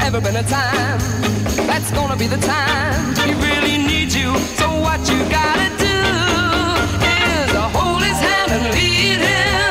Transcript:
ever been a time. That's gonna be the time. He really needs you. So what you gotta do is hold his hand and lead him.